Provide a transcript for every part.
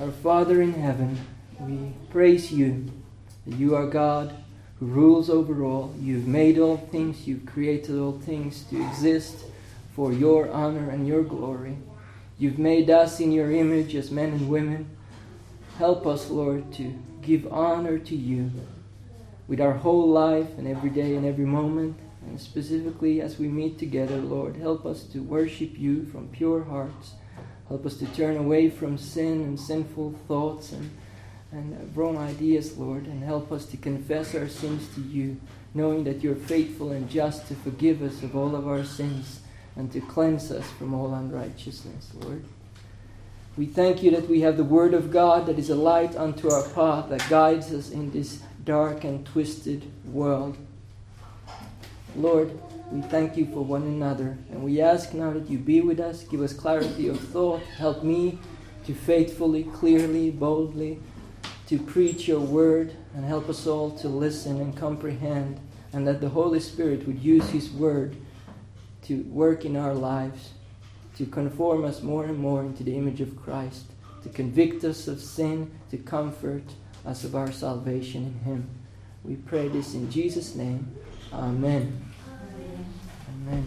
Our Father in heaven, we praise you that you are God who rules over all. You've made all things, you've created all things to exist for your honor and your glory. You've made us in your image as men and women. Help us, Lord, to give honor to you with our whole life and every day and every moment. And specifically as we meet together, Lord, help us to worship you from pure hearts. Help us to turn away from sin and sinful thoughts and wrong ideas, Lord, and help us to confess our sins to you, knowing that you're faithful and just to forgive us of all of our sins and to cleanse us from all unrighteousness, Lord. We thank you that we have the Word of God that is a light unto our path, that guides us in this dark and twisted world. Lord, we thank you for one another, and we ask now that you be with us, give us clarity of thought, help me to faithfully, clearly, boldly, to preach your word, and help us all to listen and comprehend, and that the Holy Spirit would use his word to work in our lives, to conform us more and more into the image of Christ, to convict us of sin, to comfort us of our salvation in him. We pray this in Jesus' name. Amen. Amen.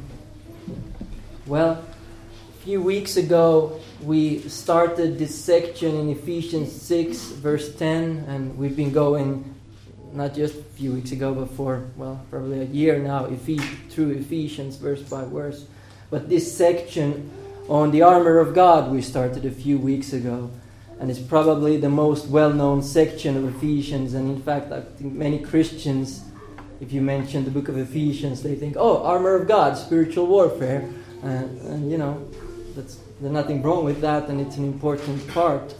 Well, a few weeks ago, we started this section in Ephesians 6, verse 10, and we've been going, not just a few weeks ago, but for, probably a year now, through Ephesians, verse by verse. But this section on the armor of God we started a few weeks ago, and it's probably the most well-known section of Ephesians, and in fact, I think many Christians, if you mention the book of Ephesians, they think, oh, armor of God, spiritual warfare. And you know, there's nothing wrong with that, and it's an important part.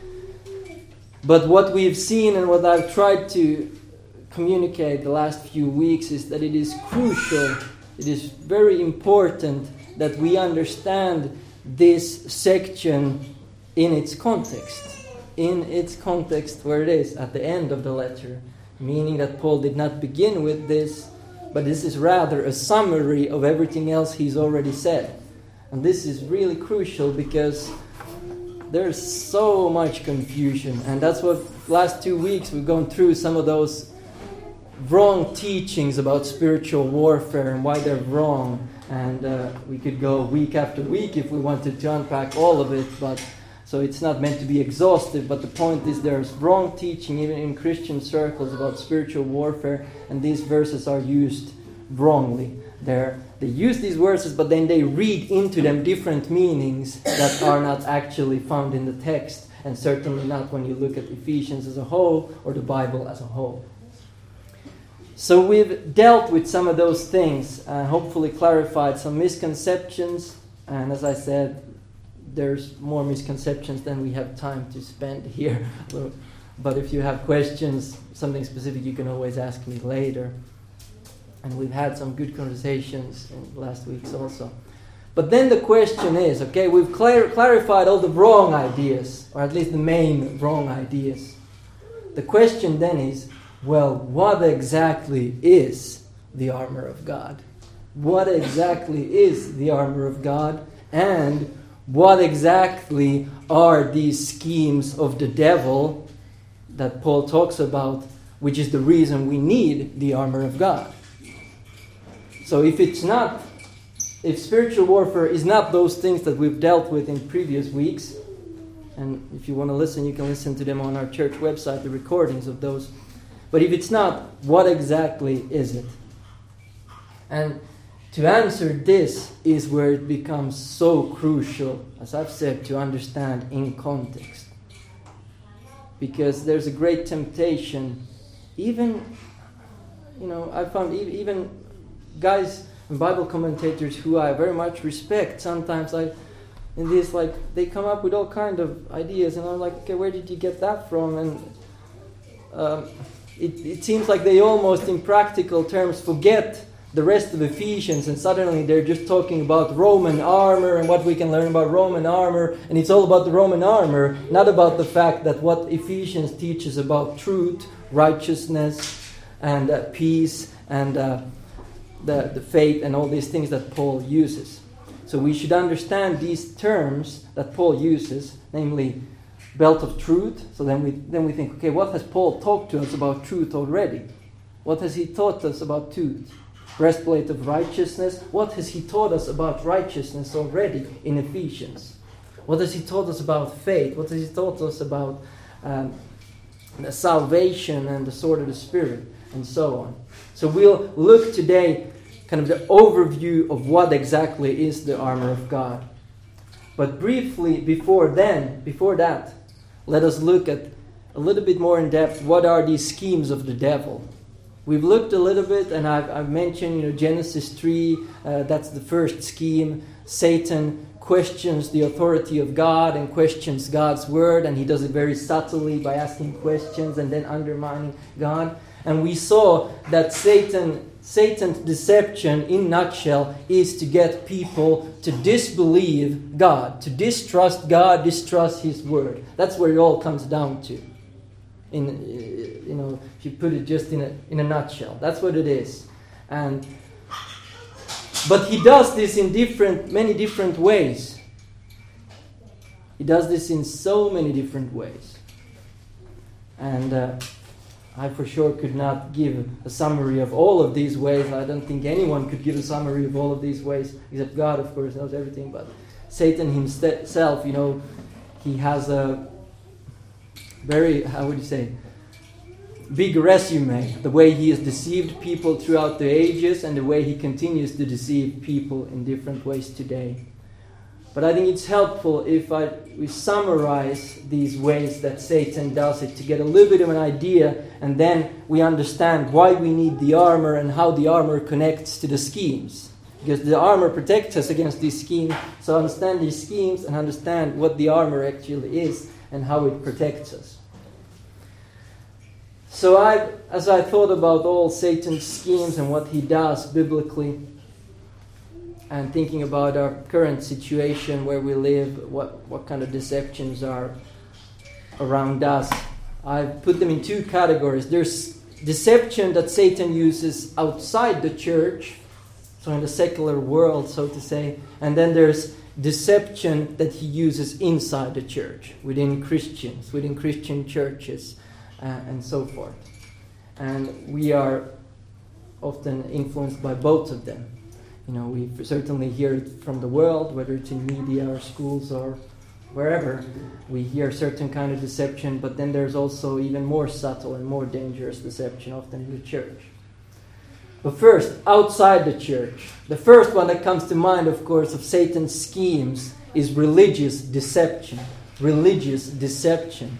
But what we've seen and what I've tried to communicate the last few weeks is that it is crucial, it is very important that we understand this section in its context where it is at the end of the letter. Meaning that Paul did not begin with this, but this is rather a summary of everything else he's already said. And this is really crucial because there's so much confusion. And that's what last 2 weeks we've gone through some of those wrong teachings about spiritual warfare and why they're wrong. And we could go week after week if we wanted to unpack all of it, but so it's not meant to be exhaustive, but the point is there's wrong teaching even in Christian circles about spiritual warfare, and these verses are used wrongly. They use these verses, but then they read into them different meanings that are not actually found in the text, and certainly not when you look at Ephesians as a whole or the Bible as a whole. So we've dealt with some of those things, hopefully clarified some misconceptions, and as I said, there's more misconceptions than we have time to spend here. But if you have questions, something specific, you can always ask me later. And we've had some good conversations in last weeks also. But then the question is, okay, we've clarified all the wrong ideas, or at least the main wrong ideas. The question then is, well, what exactly is the armor of God? What exactly is the armor of God? And what exactly are these schemes of the devil that Paul talks about, which is the reason we need the armor of God? So if spiritual warfare is not those things that we've dealt with in previous weeks, and if you want to listen, you can listen to them on our church website, the recordings of those. But if it's not, what exactly is it? And to answer this is where it becomes so crucial, as I've said, to understand in context. Because there's a great temptation, even, I found even guys and Bible commentators who I very much respect, sometimes they come up with all kind of ideas, and I'm like, okay, where did you get that from? And it seems like they almost, in practical terms, forget the rest of Ephesians, and suddenly they're just talking about Roman armor and what we can learn about Roman armor, and it's all about the Roman armor, not about the fact that what Ephesians teaches about truth, righteousness, and peace, and the faith, and all these things that Paul uses. So we should understand these terms that Paul uses, namely belt of truth. So then we think, okay, what has Paul talked to us about truth already? What has he taught us about truth? Breastplate of righteousness. What has he taught us about righteousness already in Ephesians? What has he taught us about faith? What has he taught us about the salvation and the sword of the Spirit, and so on? So we'll look today kind of the overview of what exactly is the armor of God. But briefly, before that, let us look at a little bit more in depth, what are these schemes of the devil? We've looked a little bit, and I've mentioned, Genesis 3, that's the first scheme. Satan questions the authority of God and questions God's word, and he does it very subtly by asking questions and then undermining God. And we saw that Satan's deception, in a nutshell, is to get people to disbelieve God, to distrust God, distrust His word. That's where it all comes down to. If you put it just in a nutshell, that's what it is. But he does this in many different ways. He does this in so many different ways. And I for sure could not give a summary of all of these ways. I don't think anyone could give a summary of all of these ways, except God, of course, knows everything. But Satan himself, he has a very, big resume. The way he has deceived people throughout the ages and the way he continues to deceive people in different ways today. But I think it's helpful if we summarize these ways that Satan does it to get a little bit of an idea, and then we understand why we need the armor and how the armor connects to the schemes. Because the armor protects us against these schemes, so understand these schemes and understand what the armor actually is and how it protects us. So as I thought about all Satan's schemes and what he does biblically, and thinking about our current situation where we live, what kind of deceptions are around us, I've put them in two categories. There's deception that Satan uses outside the church, so in the secular world, so to say, and then there's deception that he uses inside the church, within Christians, within Christian churches, and so forth. And we are often influenced by both of them. We certainly hear it from the world, whether it's in media or schools or wherever. We hear certain kind of deception, but then there's also even more subtle and more dangerous deception often in the church. But first, outside the church, the first one that comes to mind, of course, of Satan's schemes is religious deception. Religious deception.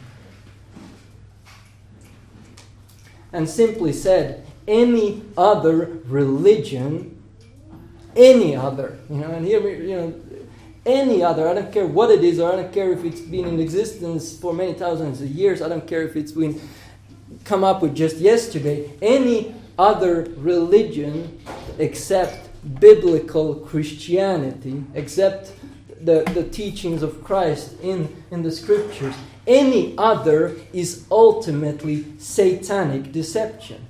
And simply said, any other religion, any other, and here, any other, I don't care what it is, or I don't care if it's been in existence for many thousands of years, I don't care if it's been come up with just yesterday, any other religion except biblical Christianity, except the teachings of Christ in the scriptures, any other is ultimately satanic deception.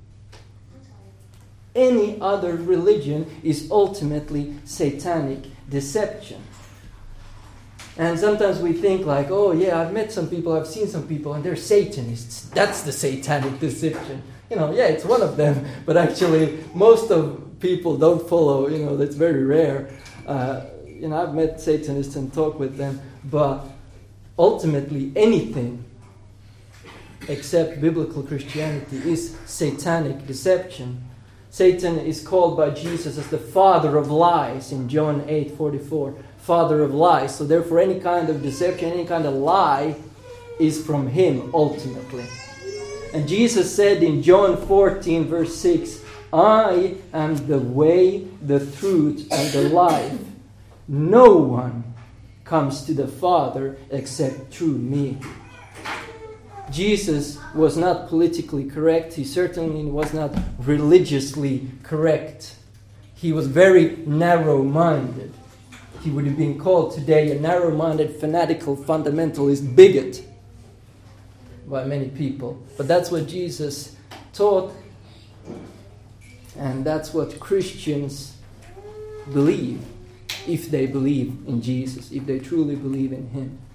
Any other religion is ultimately satanic deception. And sometimes we think like, oh yeah, I've met some people, I've seen some people, and they're Satanists. That's the satanic deception. It's one of them, but actually most of people don't follow, that's very rare. I've met Satanists and talked with them, but ultimately anything except biblical Christianity is satanic deception. Satan is called by Jesus as the father of lies in John 8:44. Father of lies. So therefore any kind of deception, any kind of lie is from him ultimately. And Jesus said in John 14 verse 6, I am the way, the truth, and the life. No one comes to the Father except through me. Jesus was not politically correct. He certainly was not religiously correct. He was very narrow-minded. He would have been called today a narrow-minded, fanatical, fundamentalist bigot by many people. But that's what Jesus taught, and that's what Christians believe, if they believe in Jesus, if they truly believe in Him.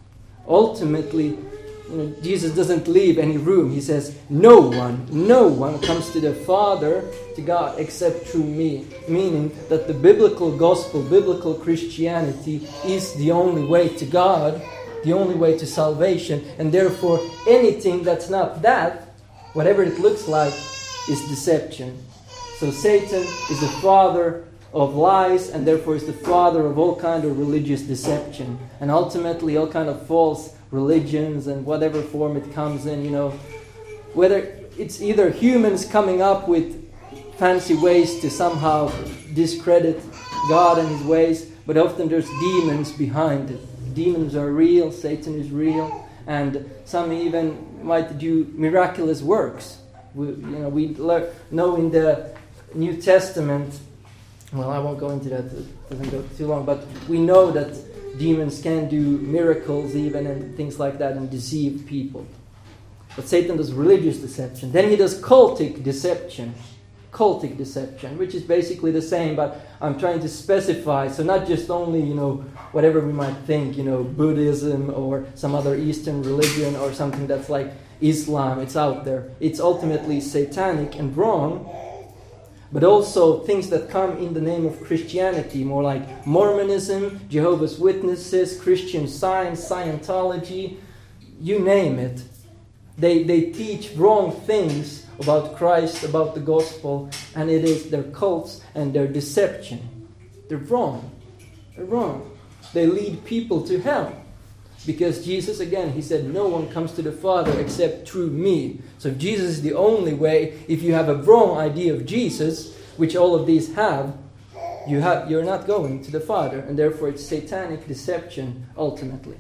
ultimately, Jesus doesn't leave any room. He says, no one comes to the Father, to God, except through me. Meaning that the biblical gospel, biblical Christianity is the only way to God, the only way to salvation. And therefore, anything that's not that, whatever it looks like, is deception. So Satan is the father of lies, and therefore is the father of all kind of religious deception. And ultimately, all kind of false religions and whatever form it comes in, whether it's either humans coming up with fancy ways to somehow discredit God and His ways, but often there's demons behind it. Demons are real, Satan is real, and some even might do miraculous works. We know in the New Testament, well, I won't go into that, it doesn't go too long, but we know that demons can do miracles even and things like that and deceive people. But Satan does religious deception. Then he does cultic deception. Cultic deception, which is basically the same, but I'm trying to specify. So not just only, whatever we might think, Buddhism or some other Eastern religion or something that's like Islam, it's out there. It's ultimately satanic and wrong. But also things that come in the name of Christianity, more like Mormonism, Jehovah's Witnesses, Christian Science, Scientology, you name it. They teach wrong things about Christ, about the gospel, and it is their cults and their deception. They're wrong. They're wrong. They lead people to hell. Because Jesus, again, He said, no one comes to the Father except through me. So if Jesus is the only way, if you have a wrong idea of Jesus, which all of these have, you're not going to the Father. And therefore it's satanic deception, ultimately.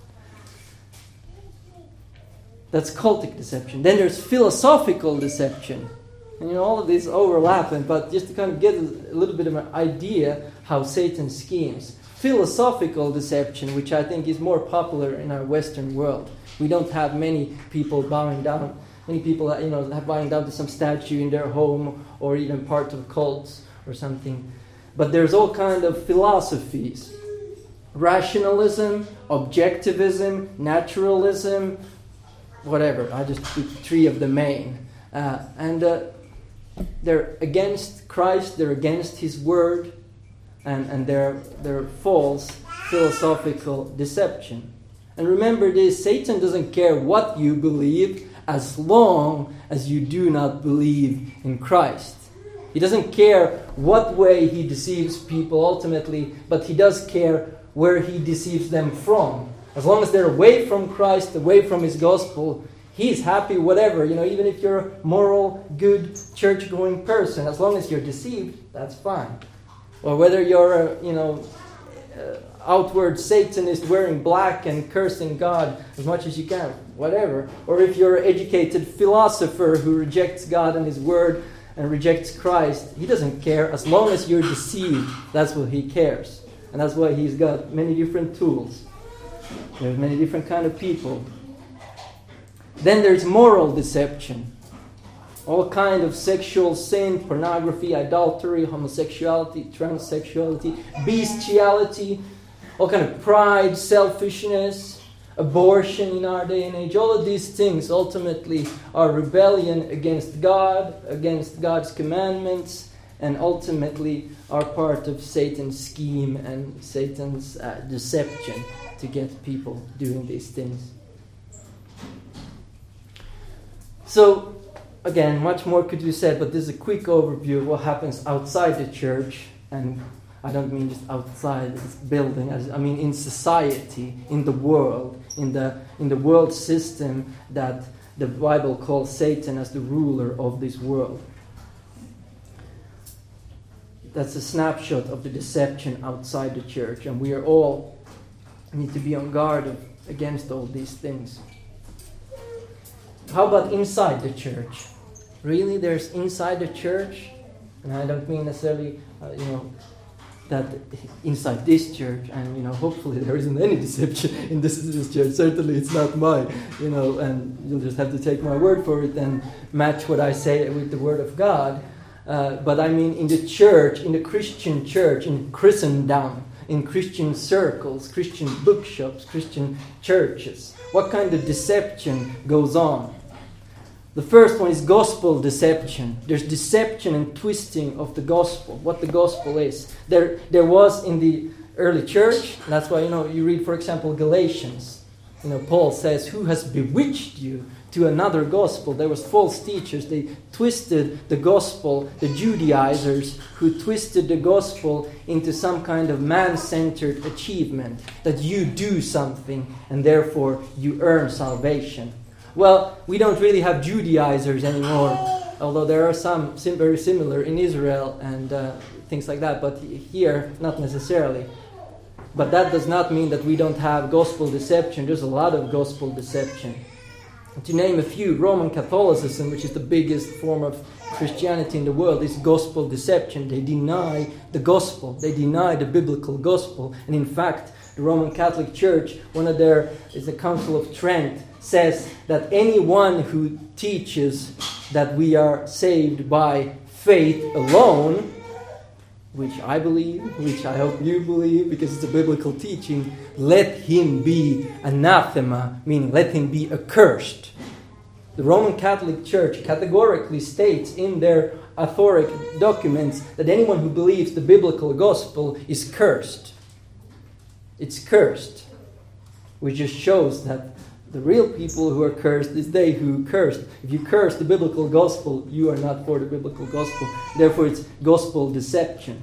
That's cultic deception. Then there's philosophical deception. And all of these overlap, but just to kind of get a little bit of an idea how Satan schemes. Philosophical deception, which I think is more popular in our Western world. We don't have many people bowing down. Many people, have bowing down to some statue in their home or even part of cults or something. But there's all kind of philosophies. Rationalism, objectivism, naturalism, whatever. I just picked three of the main. And they're against Christ, they're against His Word, and they're false philosophical deception. And remember this, Satan doesn't care what you believe as long as you do not believe in Christ. He doesn't care what way he deceives people ultimately, but he does care where he deceives them from. As long as they're away from Christ, away from His gospel, He's happy whatever. Even if you're a moral, good, church-going person, as long as you're deceived, that's fine. Or whether you're a, outward Satanist wearing black and cursing God as much as you can, whatever. Or if you're an educated philosopher who rejects God and His Word and rejects Christ, he doesn't care. As long as you're deceived, that's what he cares. And that's why he's got many different tools. There's many different kind of people. Then there's moral deception. All kind of sexual sin, pornography, adultery, homosexuality, transsexuality, bestiality, all kind of pride, selfishness, abortion in our day and age. All of these things ultimately are rebellion against God, against God's commandments, and ultimately are part of Satan's scheme and Satan's deception to get people doing these things. So, again, much more could be said, but this is a quick overview of what happens outside the church. And I don't mean just outside this building. I mean in society, in the world, in the world system that the Bible calls Satan as the ruler of this world. That's a snapshot of the deception outside the church. And we are all need to be on guard against all these things. How about inside the church? Really, there's inside the church, and I don't mean necessarily, that inside this church, and hopefully there isn't any deception in this church. Certainly, it's not mine, and you'll just have to take my word for it and match what I say with the Word of God. But I mean, in the church, in the Christian church, in Christendom, in Christian circles, Christian bookshops, Christian churches? What kind of deception goes on? The first one is gospel deception. There's deception and twisting of the gospel, what the gospel is. There was in the early church, that's why, you read, for example, Galatians. Paul says, who has bewitched you to another gospel? There was false teachers. They twisted the gospel, the Judaizers who twisted the gospel into some kind of man-centered achievement, that you do something and therefore you earn salvation. Well, we don't really have Judaizers anymore, although there are some very similar in Israel and things like that, but here, not necessarily. But that does not mean that we don't have gospel deception. There's a lot of gospel deception. To name a few, Roman Catholicism, which is the biggest form of Christianity in the world, is gospel deception. They deny the gospel. They deny the biblical gospel. And in fact, the Roman Catholic Church, is the Council of Trent, says that anyone who teaches that we are saved by faith alone, which I believe, which I hope you believe, because it's a biblical teaching, let him be anathema, meaning let him be accursed. The Roman Catholic Church categorically states in their authoric documents that anyone who believes the biblical gospel is cursed. It's cursed, which just shows that the real people who are cursed is they who cursed. If you curse the biblical gospel, you are not for the biblical gospel. Therefore, it's gospel deception.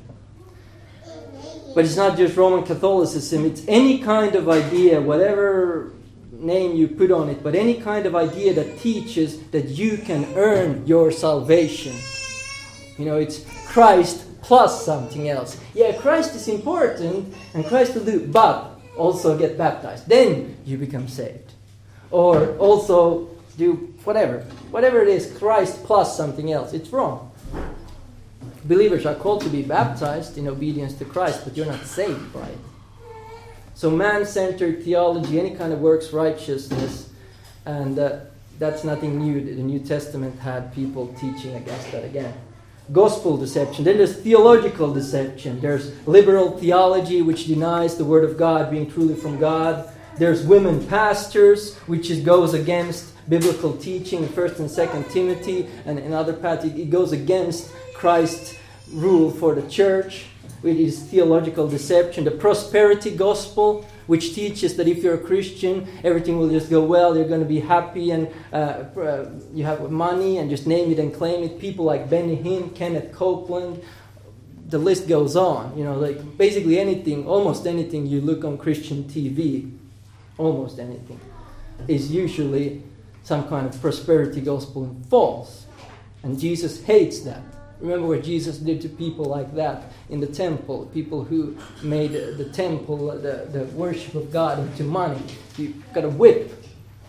But it's not just Roman Catholicism. It's any kind of idea, whatever name you put on it, but any kind of idea that teaches that you can earn your salvation. It's Christ plus something else. Yeah, Christ is important, and Christ will do, but also get baptized. Then you become saved. Or also do whatever it is, Christ plus something else. It's wrong. Believers are called to be baptized in obedience to Christ, but you're not saved by it. So man-centered theology, any kind of works righteousness, and that's nothing new. The New Testament had people teaching against that again. Gospel deception. Then there's theological deception. There's liberal theology, which denies the Word of God being truly from God. There's women pastors, which goes against biblical teaching in 1 and 2 Timothy, and in other passages it goes against Christ's rule for the church, which is theological deception. The prosperity gospel, which teaches that if you're a Christian, everything will just go well, you're going to be happy, and you have money, and just name it and claim it. People like Benny Hinn, Kenneth Copeland, the list goes on. Basically anything, almost anything you look on Christian TV, almost anything, is usually some kind of prosperity gospel and false. And Jesus hates that. Remember what Jesus did to people like that in the temple, people who made the temple, the worship of God into money. You got a whip,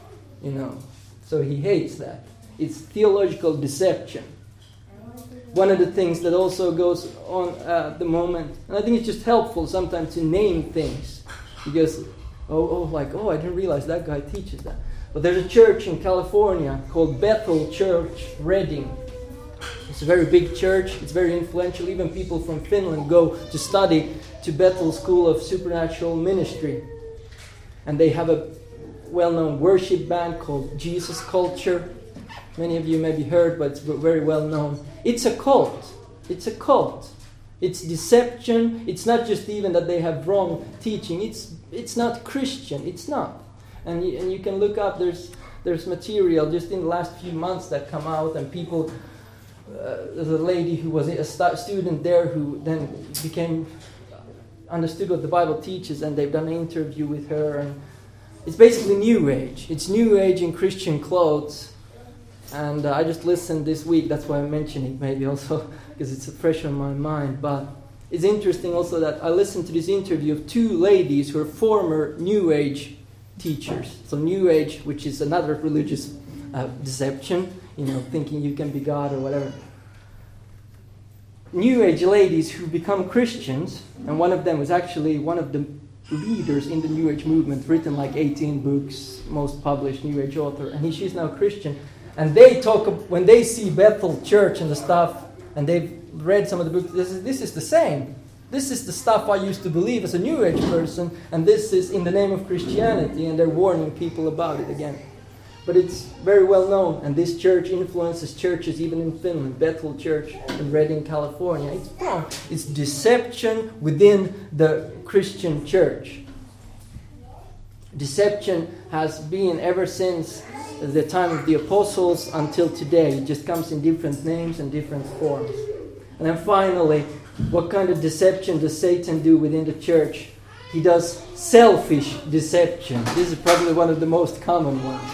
So he hates that. It's theological deception. One of the things that also goes on at the moment, and I think it's just helpful sometimes to name things, because I didn't realize that guy teaches that. But there's a church in California called Bethel Church, Redding. It's a very big church. It's very influential. Even people from Finland go to study to Bethel School of Supernatural Ministry. And they have a well-known worship band called Jesus Culture. Many of you maybe heard, but it's very well known. It's a cult. It's a cult. It's deception. It's not just even that they have wrong teaching. It's not Christian. It's not. And you can look up. There's material just in the last few months that come out, and people. There's a lady who was a student there who then understood what the Bible teaches, and they've done an interview with her. And it's basically New Age. It's New Age in Christian clothes. And I just listened this week. That's why I'm mentioning it, maybe also because it's fresh on my mind. But it's interesting also that I listened to this interview of two ladies who are former New Age teachers. So New Age, which is another religious deception, thinking you can be God or whatever. New Age ladies who become Christians, and one of them was actually one of the leaders in the New Age movement, written like 18 books, most published New Age author, and she's now Christian. And they talk, when they see Bethel Church and the stuff, and they've read some of the books, this is the same. this is the stuff I used to believe as a New Age person, and this is in the name of Christianity, and they're warning people about it again. But it's very well known, and this church influences churches even in Finland. Bethel Church in Redding, California. It's wrong. It's deception within the Christian church. Deception has been ever since the time of the apostles until today. It just comes in different names and different forms. And then finally, what kind of deception does Satan do within the church? He does selfish deception. This is probably one of the most common ones.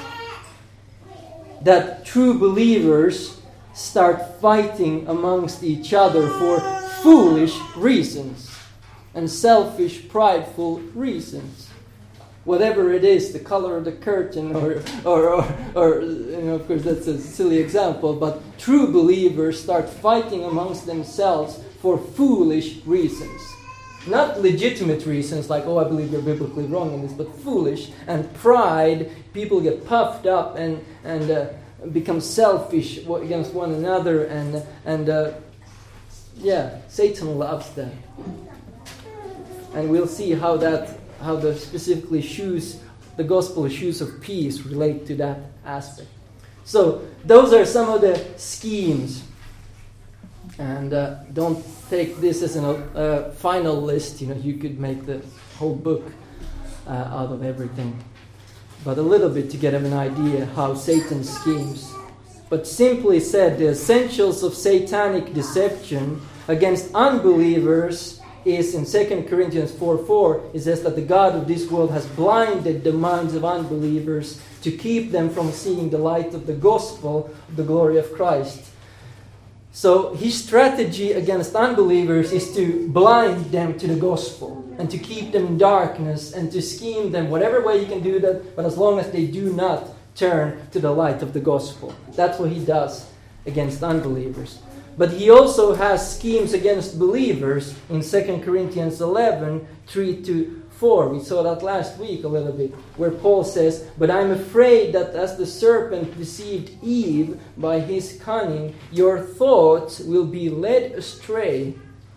That true believers start fighting amongst each other for foolish reasons and selfish, prideful reasons. Whatever it is, the color of the curtain, or of course that's a silly example, but true believers start fighting amongst themselves for foolish reasons. Not legitimate reasons like, I believe you're biblically wrong in this, but foolish and pride. People get puffed up and become selfish against one another, and Satan loves that. And we'll see how the specifically the gospel shoes of peace relate to that aspect. So those are some of the schemes. And don't take this as a final list. You could make the whole book out of everything. But a little bit to get an idea how Satan schemes. But simply said, the essentials of satanic deception against unbelievers is in 2 Corinthians 4:4. It says that the God of this world has blinded the minds of unbelievers to keep them from seeing the light of the gospel of the glory of Christ. So his strategy against unbelievers is to blind them to the gospel and to keep them in darkness and to scheme them whatever way you can do that, but as long as they do not turn to the light of the gospel. That's what he does against unbelievers. But he also has schemes against believers in 2 Corinthians 11, 3-4. We saw that last week a little bit, where Paul says, "But I'm afraid that as the serpent deceived Eve by his cunning, your thoughts will be led astray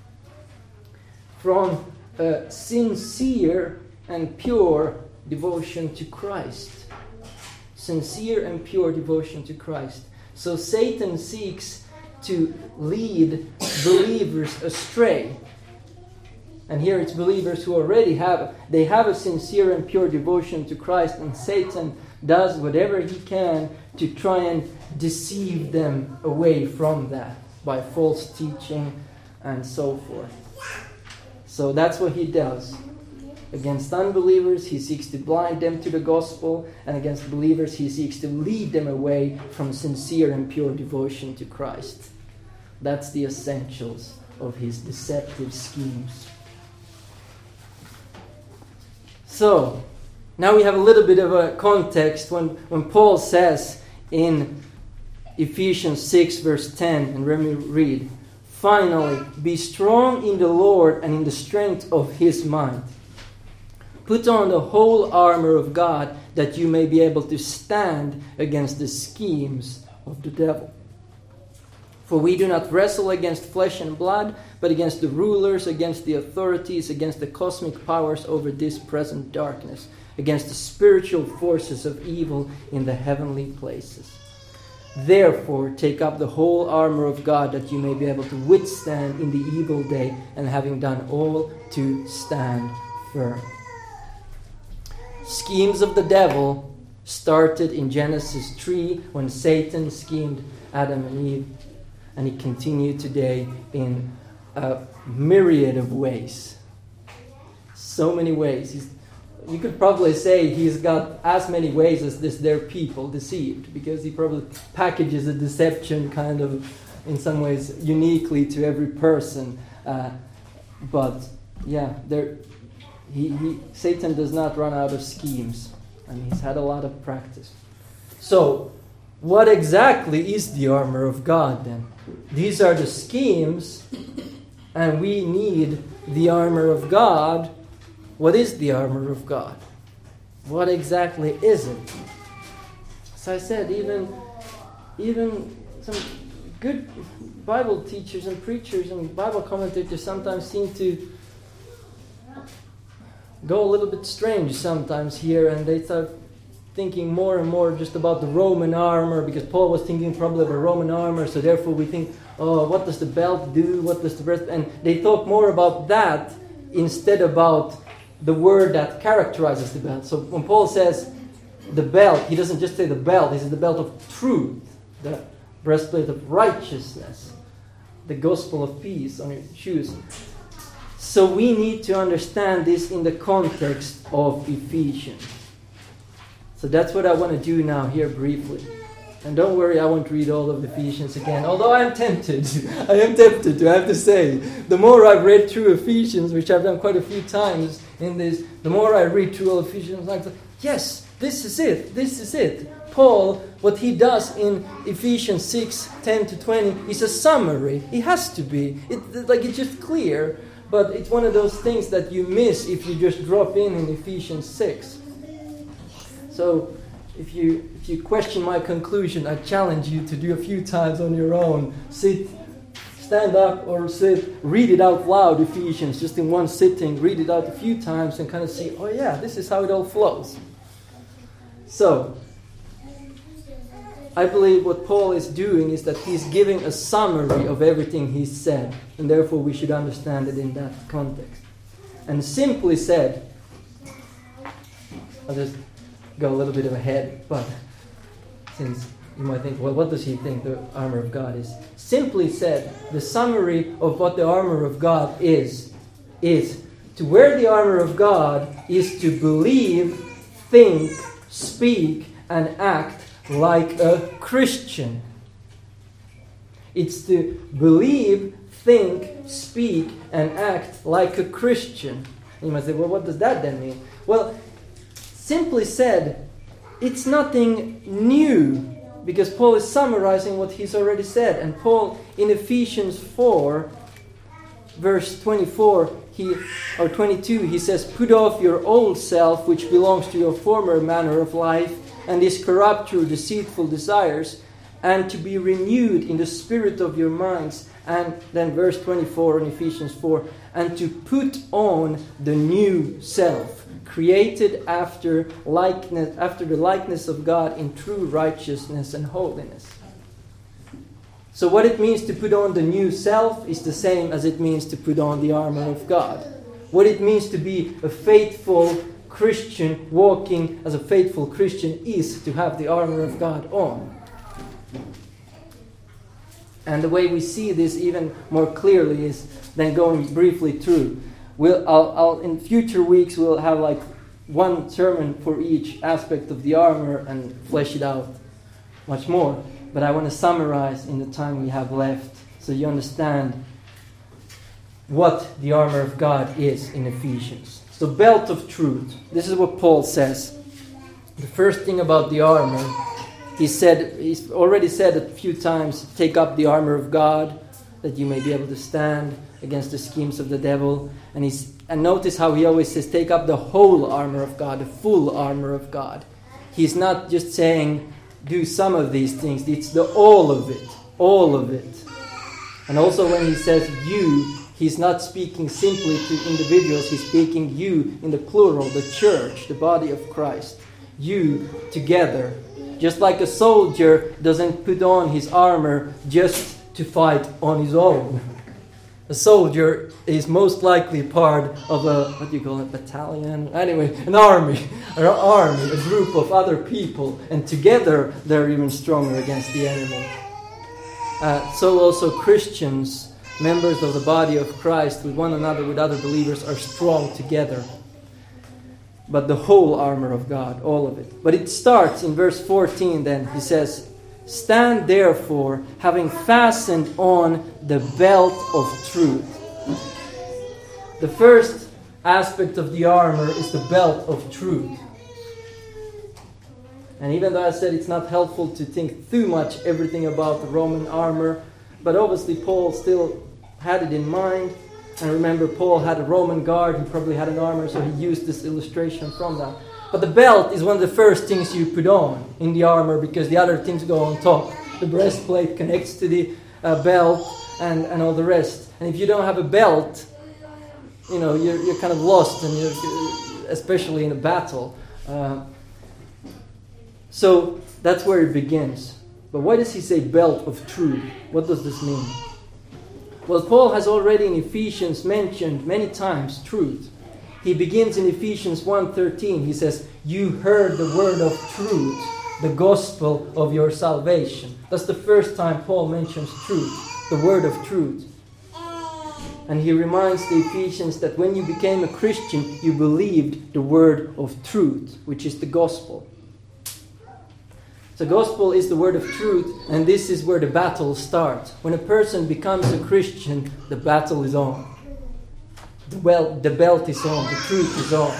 from a sincere and pure devotion to Christ." Sincere and pure devotion to Christ. So Satan seeks to lead believers astray. And here it's believers who already have a sincere and pure devotion to Christ, and Satan does whatever he can to try and deceive them away from that by false teaching and so forth. So that's what he does. Against unbelievers, he seeks to blind them to the gospel, and against believers, he seeks to lead them away from sincere and pure devotion to Christ. That's the essentials of his deceptive schemes. So, now we have a little bit of a context when Paul says in Ephesians 6 verse 10, and let me read, "Finally, be strong in the Lord and in the strength of his might. Put on the whole armor of God, that you may be able to stand against the schemes of the devil. For we do not wrestle against flesh and blood, but against the rulers, against the authorities, against the cosmic powers over this present darkness, against the spiritual forces of evil in the heavenly places. Therefore, take up the whole armor of God, that you may be able to withstand in the evil day, and having done all, to stand firm." Schemes of the devil started in Genesis 3 when Satan schemed Adam and Eve, and he continued today in a myriad of ways. So many ways. You could probably say he's got as many ways as there are people deceived, because he probably packages a deception kind of in some ways uniquely to every person. But yeah, Satan does not run out of schemes, and he's had a lot of practice. So, what exactly is the armor of God then? These are the schemes, and we need the armor of God. What is the armor of God? What exactly is it? As I said, even some good Bible teachers and preachers and Bible commentators sometimes seem to go a little bit strange sometimes here, and they start thinking more and more just about the Roman armor, because Paul was thinking probably about Roman armor, so therefore we think, oh, what does the belt do? What does the breast? And they talk more about that instead about the word that characterizes the belt. So when Paul says the belt, he doesn't just say the belt, he says the belt of truth, the breastplate of righteousness, the gospel of peace on your shoes. So we need to understand this in the context of Ephesians. So that's what I want to do now here briefly. And don't worry, I won't read all of Ephesians again. Although I am tempted to, I have to say. The more I've read through Ephesians, which I've done quite a few times in this, the more I read through all Ephesians, I'm like, yes, this is it. Paul, what he does in Ephesians 6, 10 to 20, is a summary. It has to be. It's just clear. But it's one of those things that you miss if you just drop in Ephesians 6. So if you question my conclusion, I challenge you to do a few times on your own. Stand up or sit, read it out loud, Ephesians, just in one sitting, read it out a few times and kind of see, oh yeah, this is how it all flows. So, I believe what Paul is doing is that he's giving a summary of everything he said, and therefore we should understand it in that context. And simply said, I'll just go a little bit ahead, but since you might think, well, what does he think the armor of God is? Simply said, the summary of what the armor of God is to wear the armor of God is to believe, think, speak, and act like a Christian. It's to believe, think, speak, and act like a Christian. And you might say, well, what does that then mean? Well, simply said, it's nothing new, because Paul is summarizing what he's already said. And Paul, in Ephesians 4, verse 24, 22, he says, put off your old self, which belongs to your former manner of life, and is corrupt through deceitful desires, and to be renewed in the spirit of your minds. And then verse 24 in Ephesians 4, and to put on the new self, created after the likeness of God in true righteousness and holiness. So what it means to put on the new self is the same as it means to put on the armor of God. What it means to be a faithful Christian, walking as a faithful Christian, is to have the armor of God on. And the way we see this even more clearly is then going briefly through. I'll in future weeks we'll have like one sermon for each aspect of the armor and flesh it out much more. But I want to summarize in the time we have left so you understand what the armor of God is in Ephesians. So, belt of truth. This is what Paul says. The first thing about the armor, he's already said a few times, take up the armor of God, that you may be able to stand against the schemes of the devil. And notice how he always says, take up the whole armor of God, the full armor of God. He's not just saying, do some of these things. It's the all of it. And also when he says you, he's not speaking simply to individuals. He's speaking you in the plural, the church, the body of Christ. You together. Just like a soldier doesn't put on his armor just to fight on his own. A soldier is most likely part of a battalion? Anyway, an army, a group of other people, and together they're even stronger against the enemy. So also Christians, members of the body of Christ, with one another, with other believers, are strong together. But the whole armor of God, all of it. But it starts in verse 14 then. He says, stand therefore, having fastened on the belt of truth. The first aspect of the armor is the belt of truth. And even though I said it's not helpful to think too much everything about the Roman armor, but obviously Paul still had it in mind. And remember, Paul had a Roman guard, he probably had an armor, so he used this illustration from that. But the belt is one of the first things you put on in the armor, because the other things go on top. The breastplate connects to the a belt, and all the rest. And if you don't have a belt, you're kind of lost, and especially in a battle. So that's where it begins. But why does he say belt of truth? What does this mean? Well, Paul has already in Ephesians mentioned many times truth. He begins in Ephesians 1:13. He says, "You heard the word of truth, the gospel of your salvation." That's the first time Paul mentions truth, the word of truth. And he reminds the Ephesians that when you became a Christian, you believed the word of truth, which is the gospel. The gospel is the word of truth, and this is where the battle starts. When a person becomes a Christian, the battle is on. The belt is on, the truth is on.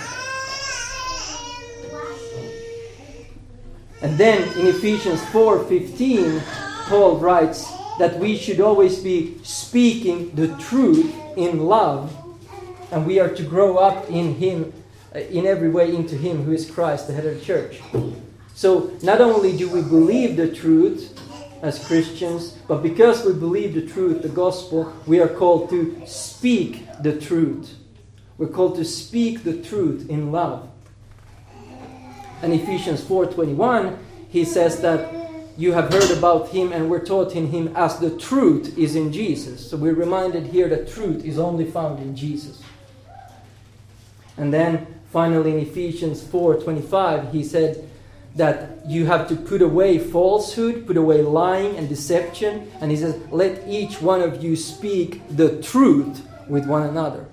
And then in Ephesians 4:15, Paul writes that we should always be speaking the truth in love, and we are to grow up in Him, in every way into Him who is Christ, the head of the church. So not only do we believe the truth as Christians, but because we believe the truth, the gospel, we are called to speak the truth. We're called to speak the truth in love. And Ephesians 4:21, he says that you have heard about Him and were taught in Him as the truth is in Jesus. So we're reminded here that truth is only found in Jesus. And then finally in Ephesians 4:25, he said that you have to put away falsehood, put away lying and deception. And he says, let each one of you speak the truth with one another.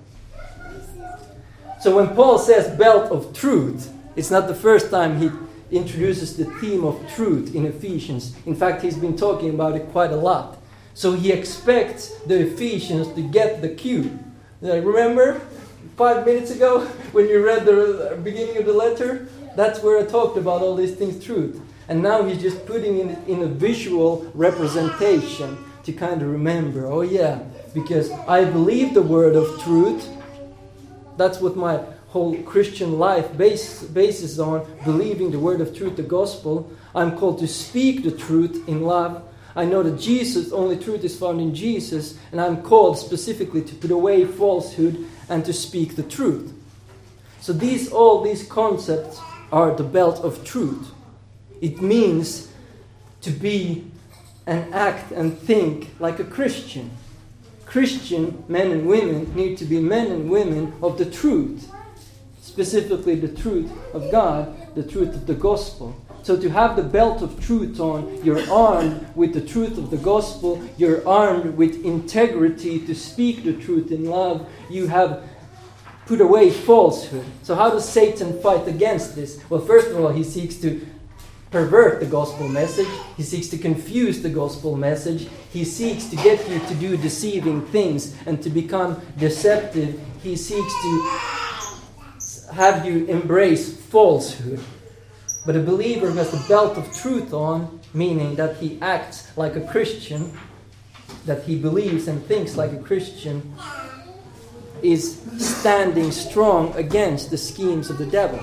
So when Paul says belt of truth, it's not the first time he introduces the theme of truth in Ephesians. In fact, he's been talking about it quite a lot. So he expects the Ephesians to get the cue. Remember 5 minutes ago when you read the beginning of the letter? That's where I talked about all these things, truth. And now he's just putting it in a visual representation to kind of remember. Oh yeah, because I believe the word of truth. That's what my whole Christian life bases on, believing the word of truth, the gospel. I'm called to speak the truth in love. I know that Jesus, only truth is found in Jesus, and I'm called specifically to put away falsehood and to speak the truth. So all these concepts are the belt of truth. It means to be and act and think like a Christian. Christian men and women need to be men and women of the truth. Specifically the truth of God, the truth of the gospel. So to have the belt of truth on, you're armed with the truth of the gospel. You're armed with integrity to speak the truth in love. You have put away falsehood. So how does Satan fight against this? Well, first of all, he seeks to pervert the gospel message. He seeks to confuse the gospel message. He seeks to get you to do deceiving things and to become deceptive. He seeks to have you embrace falsehood. But a believer who has the belt of truth on, meaning that he acts like a Christian, that he believes and thinks like a Christian, is standing strong against the schemes of the devil.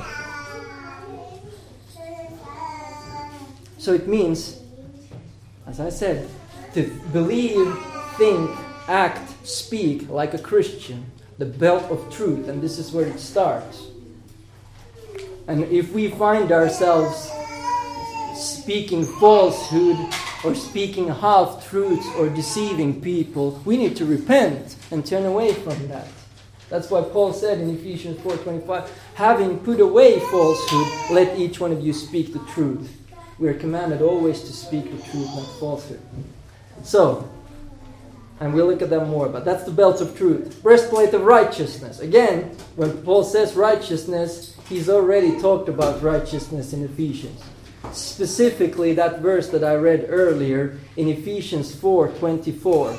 So it means, as I said, to believe, think, act, speak like a Christian. The belt of truth, and this is where it starts. And if we find ourselves speaking falsehood or speaking half-truths or deceiving people, we need to repent and turn away from that. That's why Paul said in Ephesians 4:25, having put away falsehood, let each one of you speak the truth. We are commanded always to speak the truth, not falsehood. So, and we'll look at that more, but that's the belt of truth. Breastplate of righteousness. Again, when Paul says righteousness, he's already talked about righteousness in Ephesians. Specifically, that verse that I read earlier in Ephesians 4:24.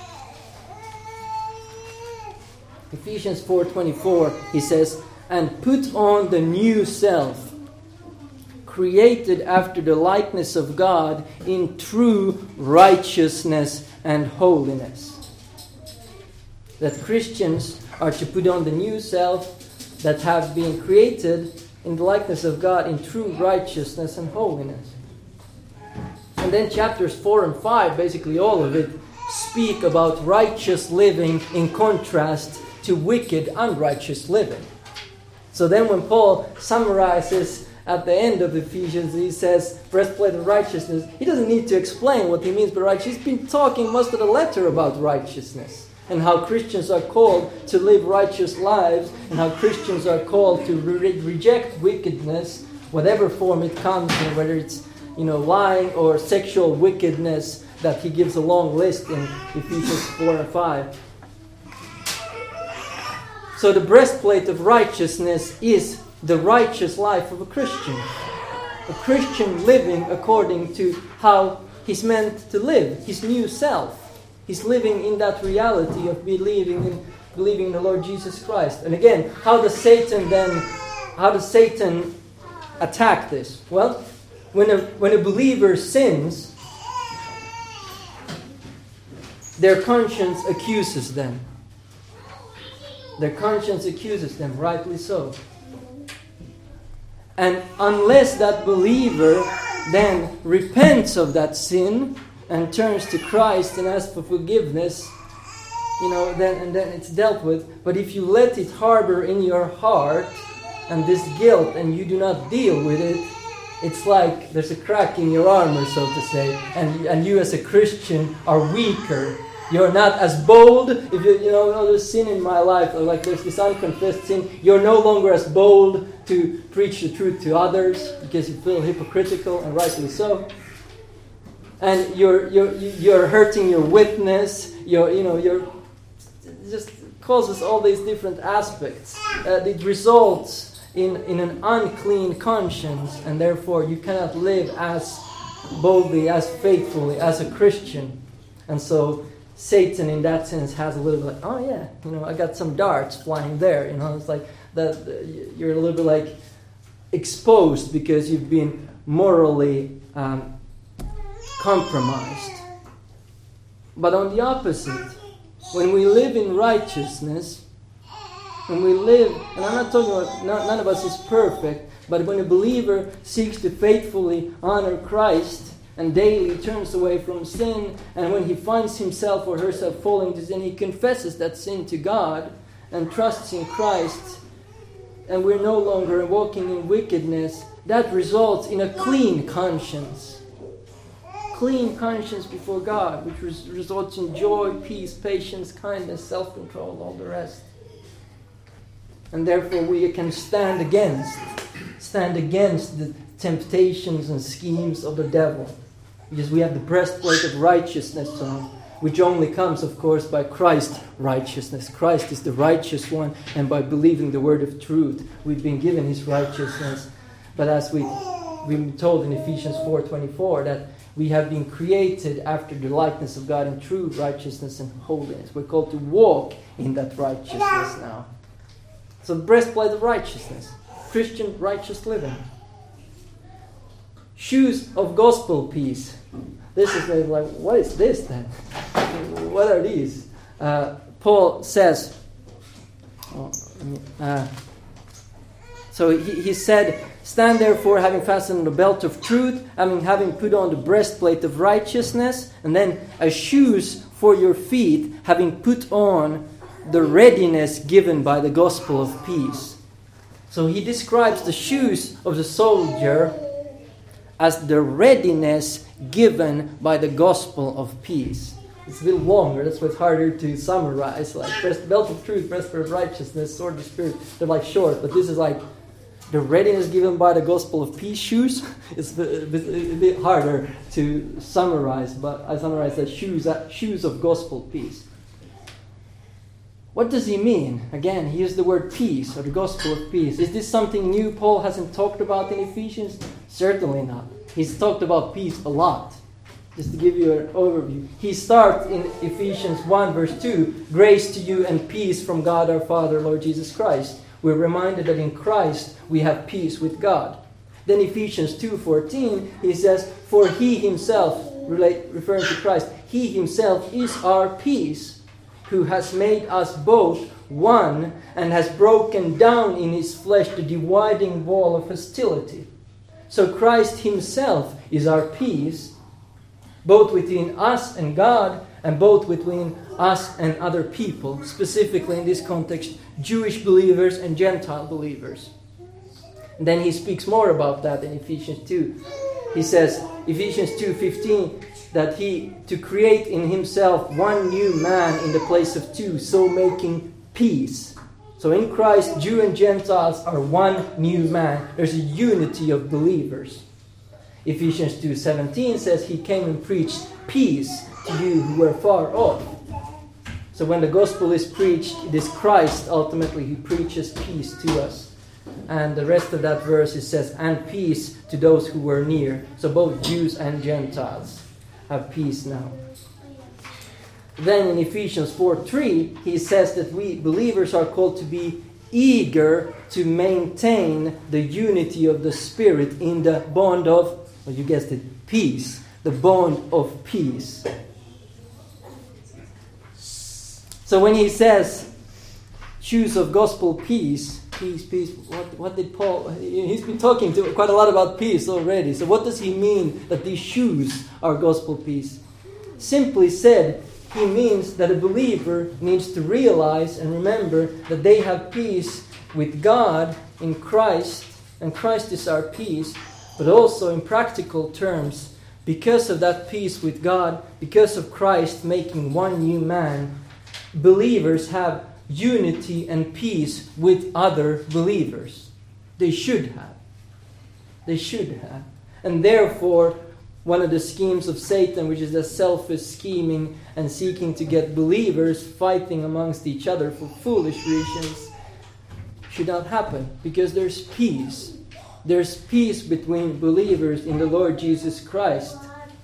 Ephesians 4:24, he says, and put on the new self, created after the likeness of God in true righteousness and holiness. That Christians are to put on the new self that have been created in the likeness of God in true righteousness and holiness. And then chapters 4 and 5, basically all of it, speak about righteous living in contrast to wicked, unrighteous living. So then when Paul summarizes at the end of Ephesians, he says, breastplate of righteousness, he doesn't need to explain what he means by righteousness. He's been talking most of the letter about righteousness and how Christians are called to live righteous lives and how Christians are called to reject wickedness, whatever form it comes in, whether it's lying or sexual wickedness, that he gives a long list in Ephesians 4 and 5. So the breastplate of righteousness is the righteous life of a Christian. A Christian living according to how he's meant to live, his new self. He's living in that reality of believing in the Lord Jesus Christ. And again, how does Satan attack this? Well, when a believer sins, their conscience accuses them. Their conscience accuses them, rightly so. And unless that believer then repents of that sin and turns to Christ and asks for forgiveness, then it's dealt with. But if you let it harbor in your heart and this guilt and you do not deal with it, it's like there's a crack in your armor, so to say, and you as a Christian are weaker. You're not as bold. If there's sin in my life, or like there's this unconfessed sin, you're no longer as bold to preach the truth to others because you feel hypocritical, and rightly so. And you're hurting your witness. It just causes all these different aspects. It results in an unclean conscience, and therefore you cannot live as boldly, as faithfully as a Christian. And so Satan, in that sense, has a little bit like, I got some darts flying there. It's like that you're a little bit like exposed because you've been morally compromised. But on the opposite, when we live in righteousness, when we live, and I'm not talking about, none of us is perfect, but when a believer seeks to faithfully honor Christ and daily turns away from sin, and when he finds himself or herself falling to sin, he confesses that sin to God and trusts in Christ, and we're no longer walking in wickedness, that results in a clean conscience. Clean conscience before God, which results in joy, peace, patience, kindness, self-control, all the rest. And therefore we can stand against the temptations and schemes of the devil. Because we have the breastplate of righteousness on, which only comes, of course, by Christ's righteousness. Christ is the righteous one, and by believing the word of truth, we've been given his righteousness. But as we've been told in Ephesians 4:24, that we have been created after the likeness of God in true righteousness and holiness. We're called to walk in that righteousness now. So the breastplate of righteousness, Christian righteous living. Shoes of gospel peace. This is like, what is this then? What are these? Paul says, so he said, stand therefore, having fastened the belt of truth, having put on the breastplate of righteousness, and then as shoes for your feet, having put on the readiness given by the gospel of peace. So he describes the shoes of the soldier as the readiness given by the gospel of peace. It's a bit longer, that's why it's harder to summarize. Like belt of truth, breastplate of righteousness, sword of the spirit, they're like short, but this is like the readiness given by the gospel of peace shoes. It's a bit harder to summarize, but I summarize as shoes of gospel peace. What does he mean? Again, he used the word peace, or the gospel of peace. Is this something new Paul hasn't talked about in Ephesians? Certainly not. He's talked about peace a lot. Just to give you an overview. He starts in Ephesians 1 verse 2, grace to you and peace from God our Father, Lord Jesus Christ. We're reminded that in Christ we have peace with God. Then Ephesians 2:14, he says, for he himself, referring to Christ, he himself is our peace, who has made us both one and has broken down in his flesh the dividing wall of hostility. So Christ himself is our peace, both within us and God, and both between us and other people, specifically in this context, Jewish believers and Gentile believers. And then he speaks more about that in Ephesians 2. He says, Ephesians 2:15, that he, to create in himself one new man in the place of two, so making peace. So in Christ, Jew and Gentiles are one new man. There's a unity of believers. Ephesians 2:17 says he came and preached peace to you who were far off. So when the gospel is preached, it is Christ ultimately who preaches peace to us. And the rest of that verse, it says, and peace to those who were near. So both Jews and Gentiles have peace now. Then in Ephesians 4:3, he says that we believers are called to be eager to maintain the unity of the Spirit in the bond of, well, you guessed it, peace. The bond of peace. So when he says, shoes of gospel peace, peace, what did Paul, he's been talking to quite a lot about peace already. So what does he mean that these shoes are gospel peace? Simply said, he means that a believer needs to realize and remember that they have peace with God in Christ, and Christ is our peace, but also in practical terms, because of that peace with God, because of Christ making one new man, believers have unity and peace with other believers. They should have. They should have. And therefore, one of the schemes of Satan, which is the selfish scheming and seeking to get believers fighting amongst each other for foolish reasons, should not happen, because there's peace. There's peace between believers in the Lord Jesus Christ.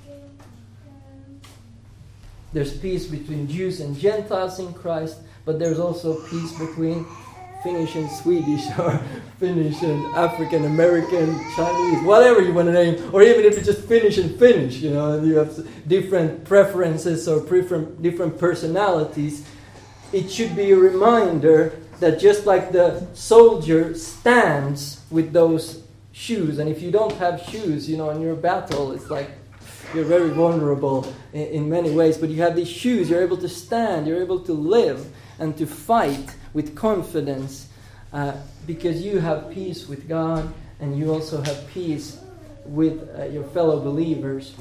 There's peace between Jews and Gentiles in Christ, but there's also peace between Finnish and Swedish, or Finnish and African American, Chinese, whatever you want to name, or even if it's just Finnish and Finnish, and you have different preferences or different personalities. It should be a reminder that just like the soldier stands with those shoes, and if you don't have shoes, in your battle, it's like you're very vulnerable in many ways, but you have these shoes, you're able to stand, you're able to live and to fight with confidence because you have peace with God and you also have peace with your fellow believers.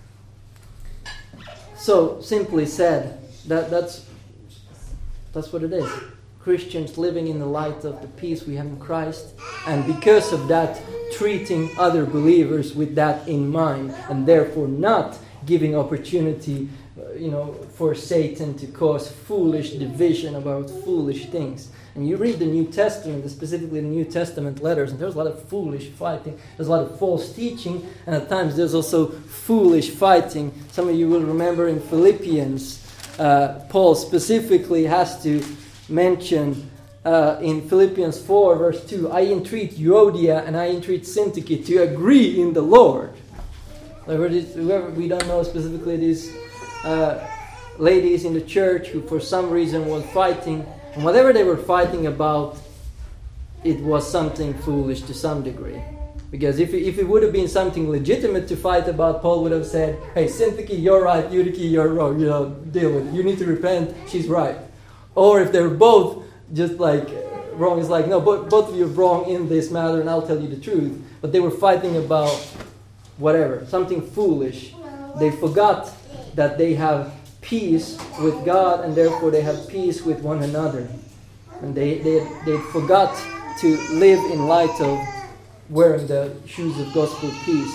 So, simply said, that's what it is. Christians living in the light of the peace we have in Christ, and because of that, treating other believers with that in mind, and therefore not giving opportunity for Satan to cause foolish division about foolish things. And you read the New Testament, specifically the New Testament letters, and there's a lot of foolish fighting, there's a lot of false teaching, and at times there's also foolish fighting. Some of you will remember in Philippians, Paul specifically has to mention in Philippians 4 verse 2, I entreat Euodia and I entreat Syntyche to agree in the Lord. Whoever we don't know specifically these ladies in the church who for some reason were fighting, and whatever they were fighting about, it was something foolish to some degree. Because if it would have been something legitimate to fight about, Paul would have said, hey, Syntyche, you're right, Euodia, you're wrong, deal with it. You need to repent, she's right. Or if they're both just like wrong, it's like, no, both of you are wrong in this matter and I'll tell you the truth. But they were fighting about whatever, something foolish. They forgot that they have peace with God and therefore they have peace with one another. And they forgot to live in light of wearing the shoes of gospel peace.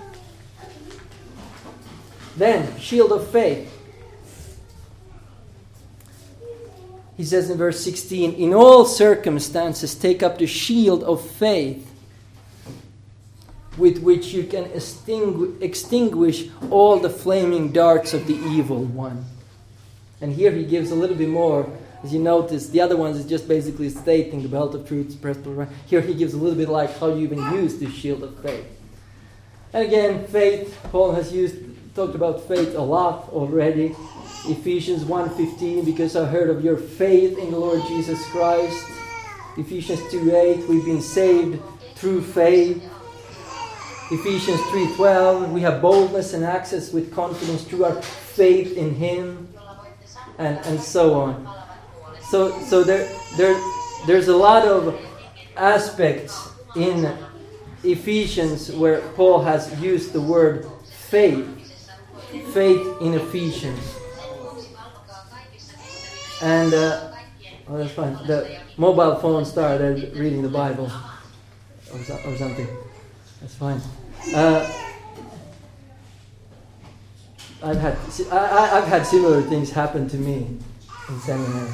Then, shield of faith. He says in verse 16, in all circumstances take up the shield of faith with which you can extinguish all the flaming darts of the evil one. And here he gives a little bit more. As you notice, the other ones is just basically stating the belt of truth, breastplate of righteousness. Here he gives a little bit like how you even use the shield of faith. And again, faith, Paul has talked about faith a lot already. Ephesians 1:15, because I heard of your faith in the Lord Jesus Christ. Ephesians 2:8, we've been saved through faith. Ephesians 3:12, we have boldness and access with confidence through our faith in Him, and so on. So there's a lot of aspects in Ephesians where Paul has used the word faith in Ephesians. And that's fine. The mobile phone started reading the Bible or something. That's fine. I've had similar things happen to me in seminary.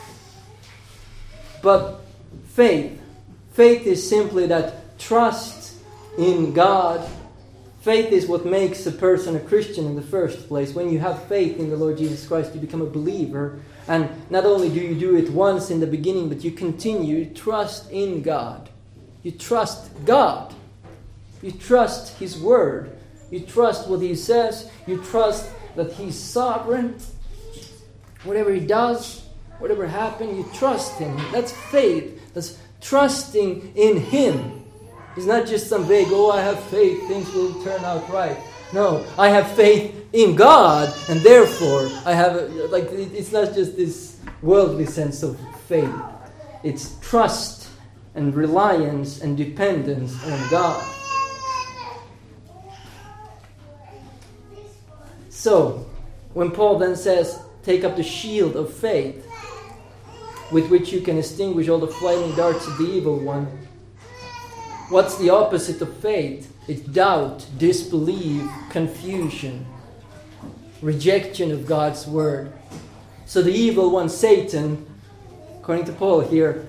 But faith is simply that trust in God. Faith is what makes a person a Christian in the first place. When you have faith in the Lord Jesus Christ, you become a believer. And not only do you do it once in the beginning, but you continue to trust in God. You trust God. You trust His Word. You trust what He says. You trust that He's sovereign. Whatever He does, whatever happens, you trust Him. That's faith. That's trusting in Him. It's not just some vague, I have faith, things will turn out right. No, I have faith in God, and therefore I have, it's not just this worldly sense of faith. It's trust and reliance and dependence on God. So, when Paul then says, take up the shield of faith, with which you can extinguish all the flaming darts of the evil one. What's the opposite of faith? It's doubt, disbelief, confusion, rejection of God's word. So the evil one, Satan, according to Paul here,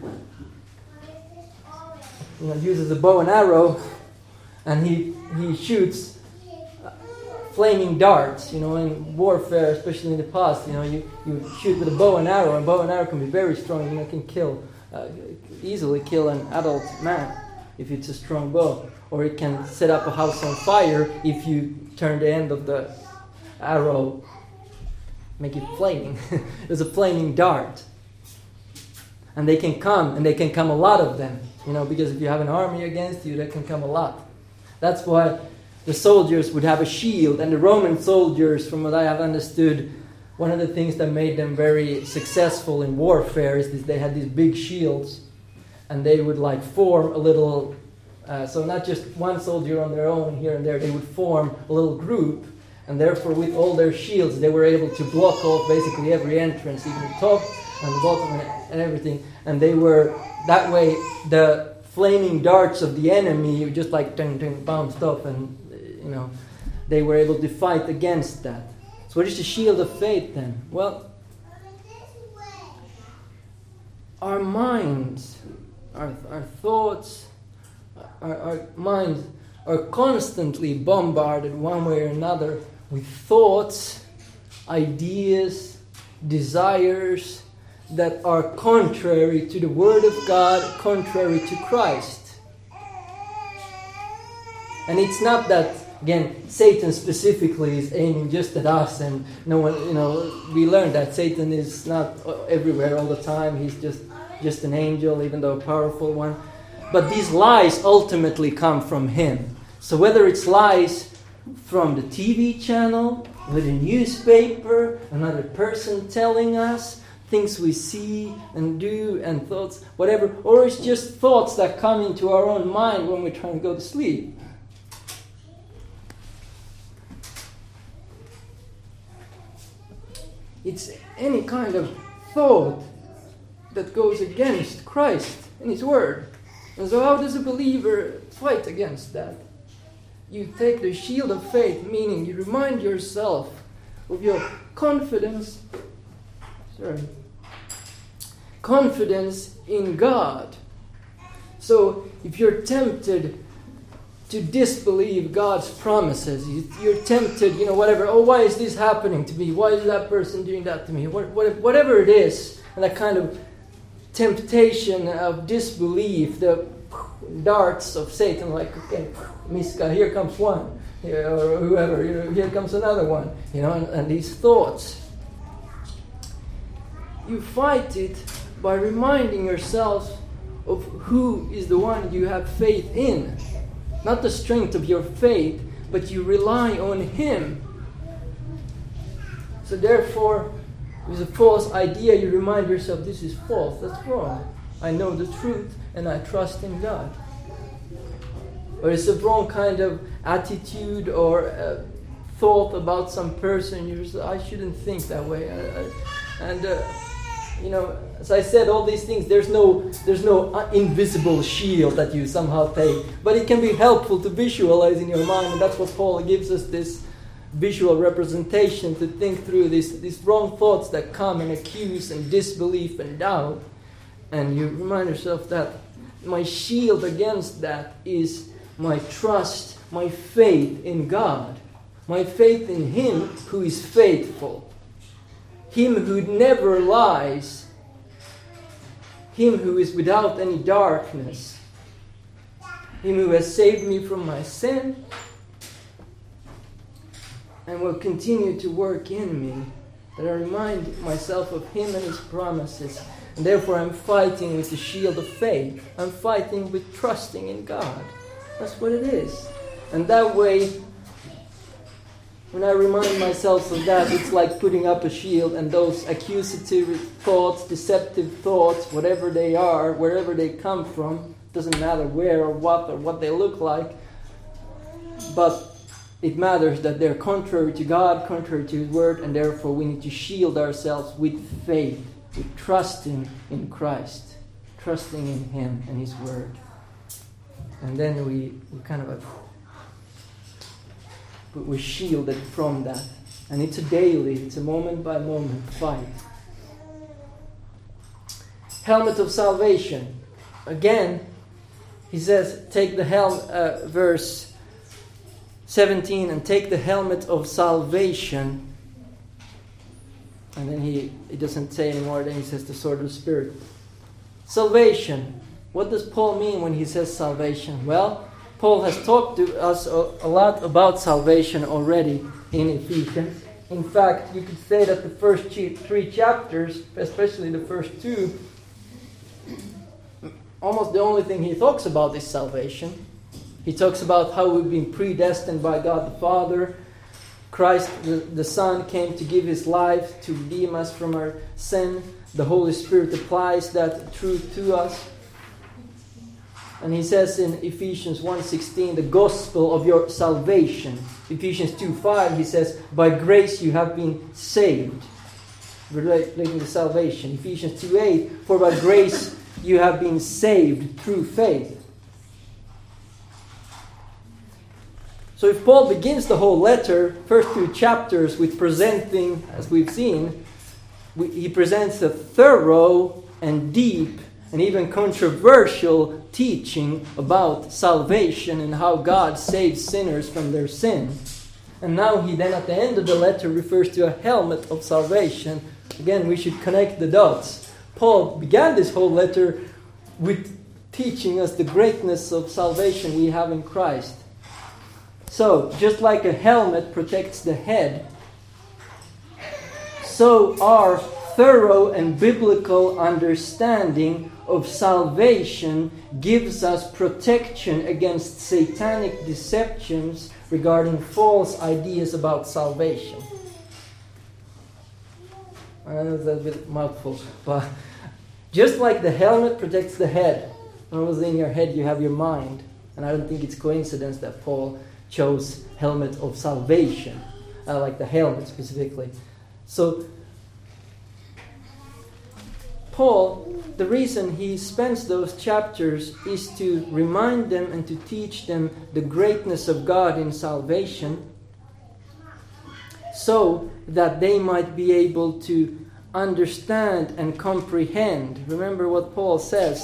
uses a bow and arrow, and he shoots flaming darts. In warfare, especially in the past, you shoot with a bow and arrow can be very strong. It can easily kill an adult man if it's a strong bow. Or it can set up a house on fire if you turn the end of the arrow, make it flaming. It's a flaming dart. And they can come a lot of them. Because if you have an army against you, there can come a lot. That's why the soldiers would have a shield. And the Roman soldiers, from what I have understood, one of the things that made them very successful in warfare is that they had these big shields. And they would form a little, so not just one soldier on their own here and there, they would form a little group, and therefore with all their shields they were able to block off basically every entrance, even the top and the bottom and everything, and they were, that way the flaming darts of the enemy just bounced off, and they were able to fight against that. So what is the shield of faith then? Well, our minds, our thoughts, our minds are constantly bombarded one way or another with thoughts, ideas, desires that are contrary to the Word of God, contrary to Christ. And it's not that, again, Satan specifically is aiming just at us, and no one, we learned that Satan is not everywhere all the time. He's just an angel, even though a powerful one. But these lies ultimately come from him. So whether it's lies from the TV channel, with a newspaper, another person telling us, things we see and do and thoughts, whatever, or it's just thoughts that come into our own mind when we're trying to go to sleep. It's any kind of thought that goes against Christ and His Word. And so how does a believer fight against that? You take the shield of faith, meaning you remind yourself of your confidence in God. So if you're tempted to disbelieve God's promises, you're tempted, whatever, why is this happening to me? Why is that person doing that to me? Whatever it is, and that kind of temptation of disbelief, the darts of Satan, okay, Miska, here comes one, or whoever, here comes another one, and these thoughts. You fight it by reminding yourself of who is the one you have faith in. not the strength of your faith, but you rely on Him. So therefore, with a false idea, you remind yourself, this is false, that's wrong. I know the truth and I trust in God. Or it's a wrong kind of attitude or thought about some person. You just, I shouldn't think that way. As I said, all these things, there's no invisible shield that you somehow take. But it can be helpful to visualize in your mind, and that's what Paul gives us, this visual representation to think through these wrong thoughts that come and accuse and disbelief and doubt. And you remind yourself that my shield against that is my trust, my faith in God. My faith in Him who is faithful. Him who never lies. Him who is without any darkness. Him who has saved me from my sin and will continue to work in me. That I remind myself of Him and His promises. And therefore I'm fighting with the shield of faith. I'm fighting with trusting in God. That's what it is. And that way, when I remind myself of that, it's like putting up a shield, and those accusative thoughts, deceptive thoughts, whatever they are, wherever they come from, doesn't matter where or what they look like, but it matters that they're contrary to God, contrary to His Word, and therefore we need to shield ourselves with faith, with trusting in Christ, trusting in Him and His Word. And then we're shielded from that. And it's a moment by moment fight. Helmet of salvation. Again, he says, take the verse 17, and take the helmet of salvation. And then he doesn't say anymore, then he says the sword of the Spirit. Salvation. What does Paul mean when he says salvation? Well, Paul has talked to us a lot about salvation already in Ephesians. In fact, you could say that the first 3 chapters, especially the first 2, almost the only thing he talks about is salvation. He talks about how we've been predestined by God the Father. Christ, the Son, came to give His life to redeem us from our sin. The Holy Spirit applies that truth to us. And he says in Ephesians 1:16, the gospel of your salvation. Ephesians 2:5, he says, by grace you have been saved. Relating to salvation. Ephesians 2:8, for by grace you have been saved through faith. So if Paul begins the whole letter, first 2 chapters, with presenting, as we've seen, he presents a thorough and deep and even controversial teaching about salvation and how God saves sinners from their sin. And now he then at the end of the letter refers to a helmet of salvation. Again, we should connect the dots. Paul began this whole letter with teaching us the greatness of salvation we have in Christ. So, just like a helmet protects the head, so our thorough and biblical understanding of salvation gives us protection against satanic deceptions regarding false ideas about salvation. I know that's a bit mouthful, but just like the helmet protects the head, when it was in your head you have your mind. And I don't think it's coincidence that Paul chose helmet of salvation, like the helmet specifically. So Paul, the reason he spends those chapters is to remind them and to teach them the greatness of God in salvation, so that they might be able to understand and comprehend. Remember what Paul says,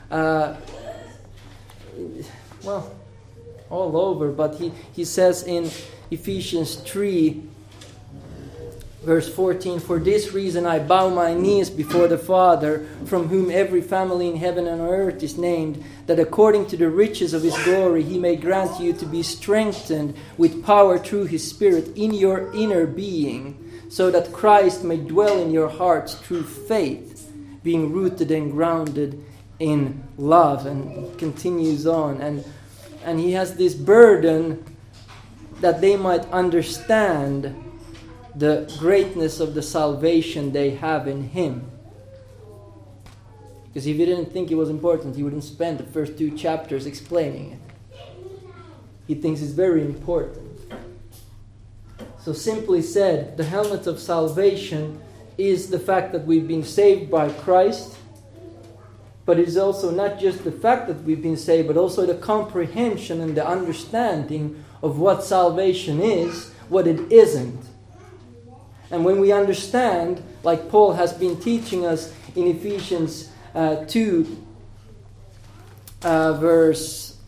all over, but he says in Ephesians 3, verse 14, for this reason I bow my knees before the Father, from whom every family in heaven and on earth is named, that according to the riches of His glory He may grant you to be strengthened with power through His Spirit in your inner being, so that Christ may dwell in your hearts through faith, being rooted and grounded in love. And it continues on. And he has this burden that they might understand the greatness of the salvation they have in him. Because if he didn't think it was important, he wouldn't spend the first 2 chapters explaining it. He thinks it's very important. So simply said, the helmet of salvation is the fact that we've been saved by Christ. But it's also not just the fact that we've been saved, but also the comprehension and the understanding of what salvation is, what it isn't. And when we understand, like Paul has been teaching us in Ephesians 2, verse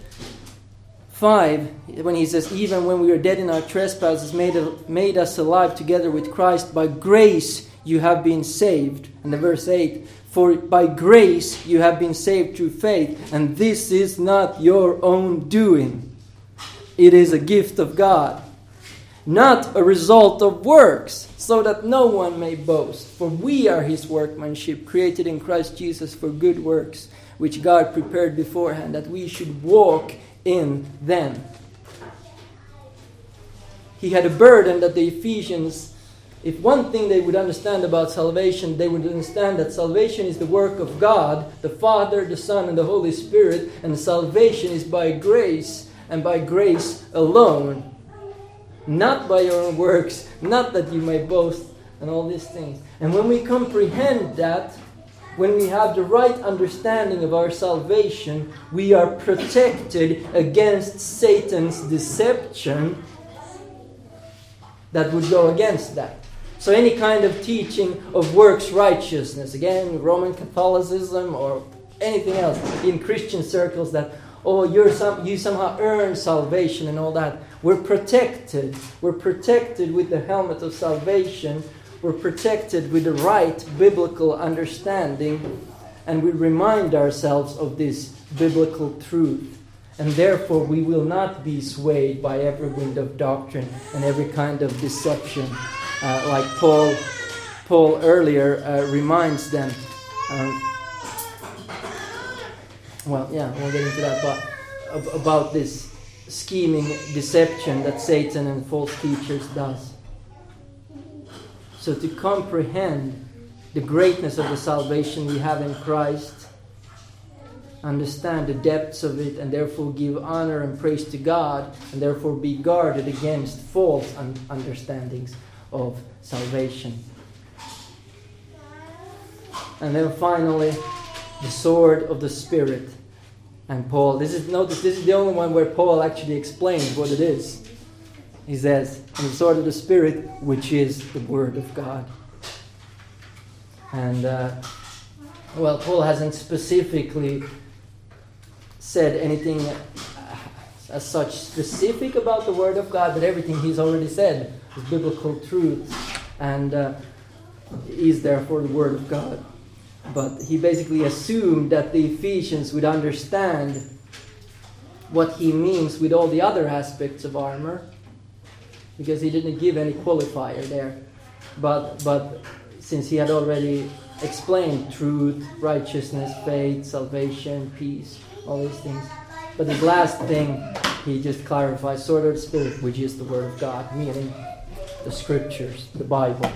5, when he says, even when we were dead in our trespasses, made us alive together with Christ. By grace you have been saved. And the verse 8, for by grace you have been saved through faith, and this is not your own doing. It is a gift of God, not a result of works, so that no one may boast. For we are his workmanship, created in Christ Jesus for good works, which God prepared beforehand, that we should walk in them. He had a burden that the Ephesians, if one thing they would understand about salvation, they would understand that salvation is the work of God, the Father, the Son, and the Holy Spirit, and salvation is by grace, and by grace alone. Not by your own works, not that you may boast, and all these things. And when we comprehend that, when we have the right understanding of our salvation, we are protected against Satan's deception that would go against that. So any kind of teaching of works righteousness, again, Roman Catholicism or anything else in Christian circles that, you somehow earn salvation and all that. We're protected. We're protected with the helmet of salvation. We're protected with the right biblical understanding. And we remind ourselves of this biblical truth. And therefore we will not be swayed by every wind of doctrine and every kind of deception. Like Paul earlier reminds them. We'll get into that, but about this scheming deception that Satan and false teachers does. So to comprehend the greatness of the salvation we have in Christ, understand the depths of it, and therefore give honor and praise to God, and therefore be guarded against false understandings of salvation. And then finally, the sword of the Spirit. And Paul, this is the only one where Paul actually explains what it is. He says, and the sword of the Spirit, which is the Word of God. And, Paul hasn't specifically said anything as such specific about the Word of God, but everything he's already said is biblical truth and is therefore the Word of God. But he basically assumed that the Ephesians would understand what he means with all the other aspects of armor, because he didn't give any qualifier there. But since he had already explained truth, righteousness, faith, salvation, peace, all these things. But the last thing, he just clarifies, sword of the Spirit, which is the Word of God, meaning the Scriptures, the Bible.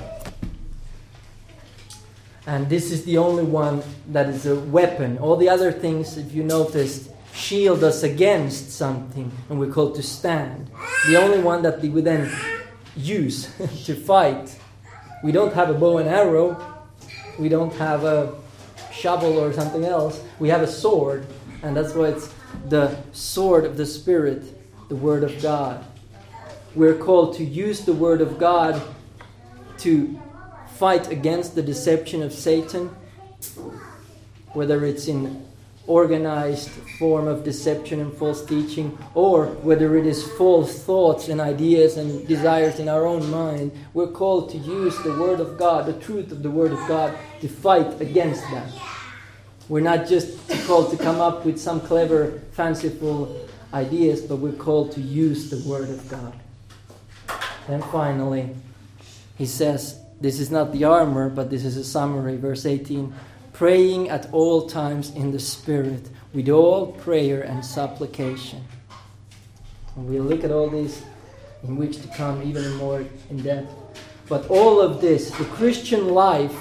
And this is the only one that is a weapon. All the other things, if you noticed, shield us against something, and we're called to stand. The only one that we then use to fight. We don't have a bow and arrow. We don't have a shovel or something else. We have a sword, and that's why it's the sword of the Spirit, the Word of God. We're called to use the Word of God to fight against the deception of Satan, whether it's in organized form of deception and false teaching, or whether it is false thoughts and ideas and desires in our own mind. We're called to use the Word of God, the truth of the Word of God, to fight against that. We're not just called to come up with some clever, fanciful ideas, but we're called to use the Word of God. And finally, he says, this is not the armor, but this is a summary. Verse 18, praying at all times in the Spirit, with all prayer and supplication. And we'll look at all these in weeks to come, even more in depth. But all of this, the Christian life,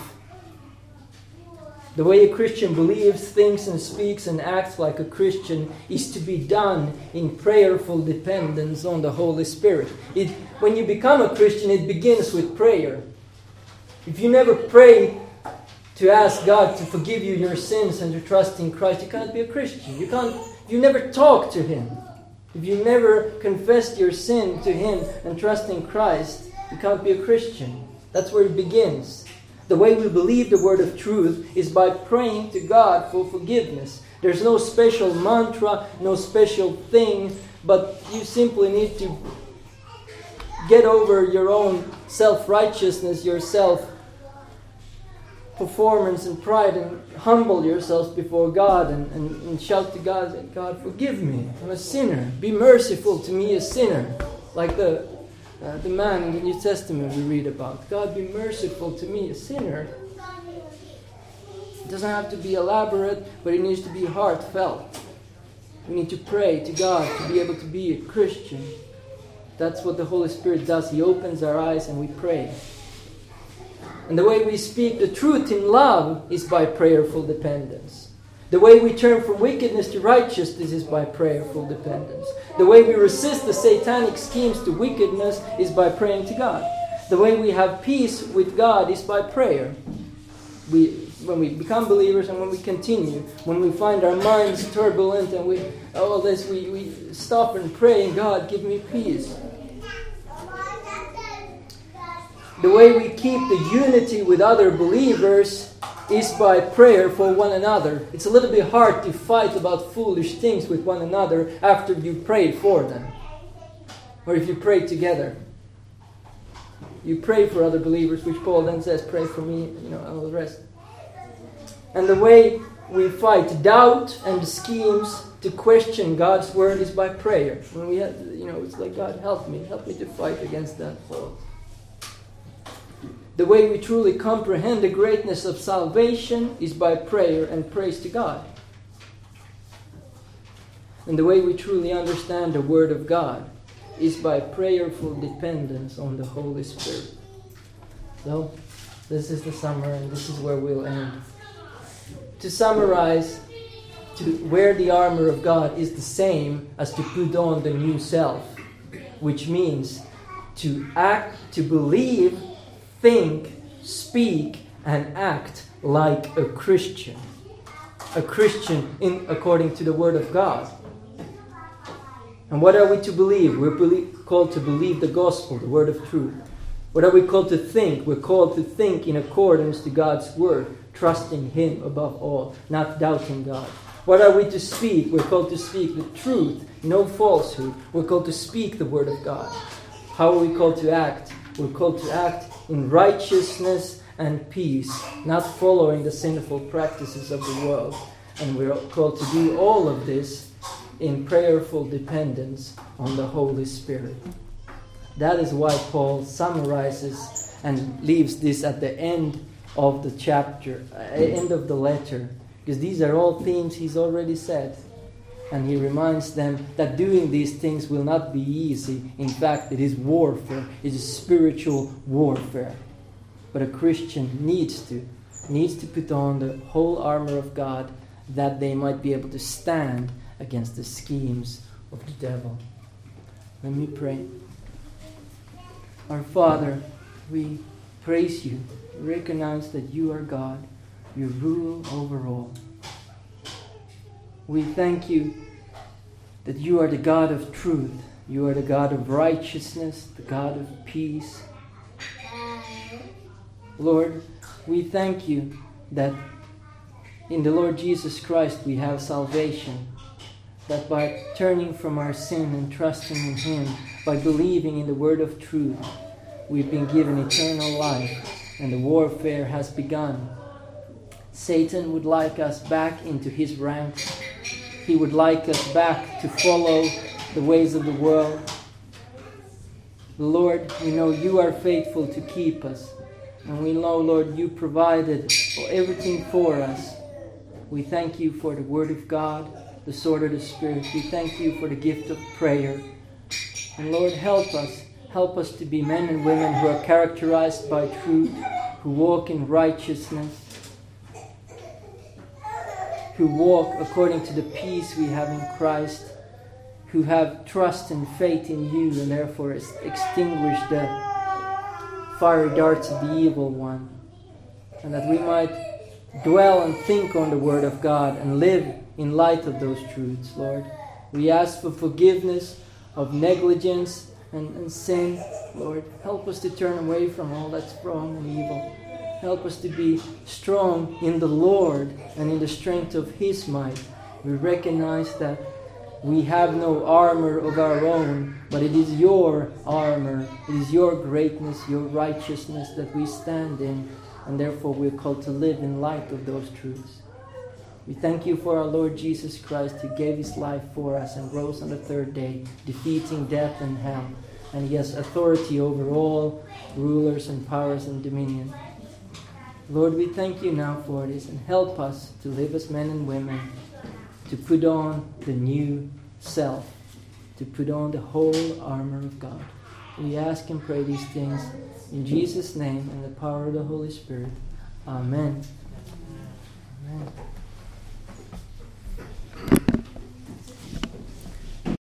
the way a Christian believes, thinks and speaks and acts like a Christian, is to be done in prayerful dependence on the Holy Spirit. When you become a Christian, it begins with prayer. If you never pray to ask God to forgive you your sins and to trust in Christ, you can't be a Christian. You never talk to Him. If you never confess your sin to Him and trust in Christ, you can't be a Christian. That's where it begins. The way we believe the word of truth is by praying to God for forgiveness. There's no special mantra, no special thing, but you simply need to get over your own self-righteousness, your self-performance and pride, and humble yourselves before God and shout to God, God, forgive me, I'm a sinner. Be merciful to me, a sinner. Like the man in the New Testament we read about. God, be merciful to me, a sinner. It doesn't have to be elaborate, but it needs to be heartfelt. We need to pray to God to be able to be a Christian. That's what the Holy Spirit does. He opens our eyes and we pray. And the way we speak the truth in love is by prayerful dependence. The way we turn from wickedness to righteousness is by prayerful dependence. The way we resist the satanic schemes to wickedness is by praying to God. The way we have peace with God is by prayer. When we become believers and when we continue, when we find our minds turbulent and we stop and pray, and God, give me peace. The way we keep the unity with other believers is by prayer for one another. It's a little bit hard to fight about foolish things with one another after you prayed for them. Or if you pray together. You pray for other believers, which Paul then says, pray for me, and all the rest. And the way we fight doubt and schemes to question God's word is by prayer. When we have, it's like, God, help me to fight against that fault. The way we truly comprehend the greatness of salvation is by prayer and praise to God. And the way we truly understand the Word of God is by prayerful dependence on the Holy Spirit. So, this is the summary, and this is where we'll end. To summarize, to wear the armor of God is the same as to put on the new self, which means to act, to believe, think, speak, and act like a Christian. A Christian according to the Word of God. And what are we to believe? We're called to believe the gospel, the word of truth. What are we called to think? We're called to think in accordance to God's word, trusting Him above all, not doubting God. What are we to speak? We're called to speak the truth, no falsehood. We're called to speak the word of God. How are we called to act? We're called to act in righteousness and peace, not following the sinful practices of the world. And we're called to do all of this in prayerful dependence on the Holy Spirit. That is why Paul summarizes and leaves this at the end of the chapter, end of the letter, because these are all themes he's already said. And he reminds them that doing these things will not be easy. In fact, it is warfare. It is spiritual warfare. But a Christian needs to put on the whole armor of God, that they might be able to stand against the schemes of the devil. Let me pray. Our Father, we praise You. We recognize that You are God. You rule over all. We thank You that You are the God of truth. You are the God of righteousness, the God of peace. Lord, we thank You that in the Lord Jesus Christ we have salvation. That by turning from our sin and trusting in Him, by believing in the word of truth, we've been given eternal life, and the warfare has begun. Satan would like us back into his ranks. He would like us back to follow the ways of the world. Lord, we know You are faithful to keep us. And we know, Lord, You provided everything for us. We thank You for the Word of God, the sword of the Spirit. We thank You for the gift of prayer. And Lord, help us. Help us to be men and women who are characterized by truth, who walk in righteousness, who walk according to the peace we have in Christ, who have trust and faith in you, and therefore extinguish the fiery darts of the evil one. And that we might dwell and think on the Word of God and live in light of those truths, Lord. We ask for forgiveness of negligence and sin, Lord. Help us to turn away from all that's wrong and evil. Help us to be strong in the Lord and in the strength of His might. We recognize that we have no armor of our own, but it is your armor, it is your greatness, your righteousness that we stand in, and therefore we're called to live in light of those truths. We thank you for our Lord Jesus Christ, who gave His life for us and rose on the third day, defeating death and hell. And He has authority over all rulers and powers and dominion. Lord, we thank you now for this, and help us to live as men and women, to put on the new self, to put on the whole armor of God. We ask and pray these things in Jesus' name and the power of the Holy Spirit. Amen.